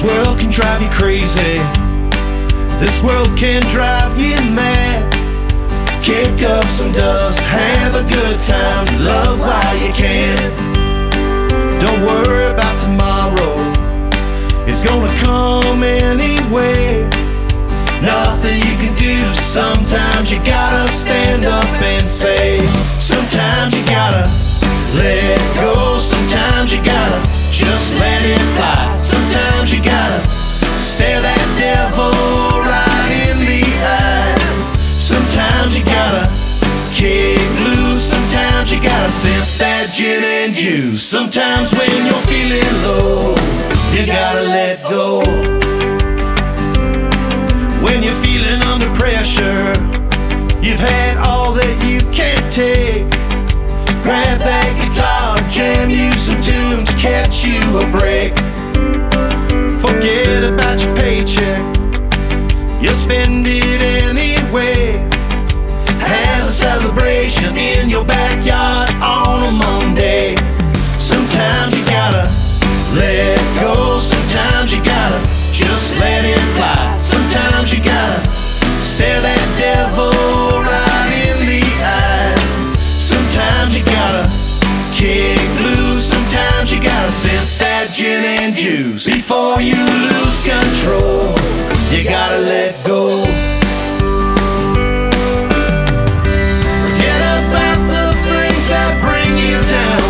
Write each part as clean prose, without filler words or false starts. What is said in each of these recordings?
world can drive you crazy. This world can drive you mad. Kick up some dust, have a good time, love while you can. Don't worry about tomorrow, it's gonna come anyway. Nothing you can do, sometimes you gotta stand up and say. Sometimes you gotta let go, sometimes you gotta just let it fly. Sometimes you gotta stare that devil right in the eye. Sometimes you gotta kick loose, sometimes you gotta sip that gin and juice. Sometimes when you're feeling low, you gotta let go. When you're feeling under pressure, you've had all that you can't take, grab that guitar, jam you some tunes, catch you a break. Forget about your paycheck, you'll spend it anyway. Have a celebration in your backyard on a Monday. Sometimes you gotta let go, sometimes you gotta just let it fly. Sometimes you gotta stare that devil right in the eye. Sometimes you gotta kick loose, sometimes you gotta sip that gin and juice. Before you lose control, you gotta let go. Forget about the things that bring you down.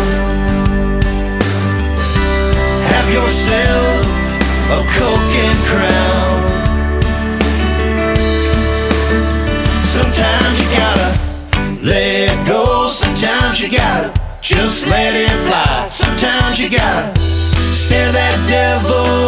Have yourself a Coke and Crown. Sometimes you gotta let go, sometimes you gotta just let it fly. Sometimes you gotta stare that devil